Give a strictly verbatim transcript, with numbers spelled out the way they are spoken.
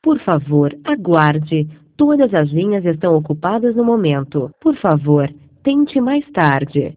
Por favor, aguarde. Todas as linhas estão ocupadas no momento. Por favor, tente mais tarde.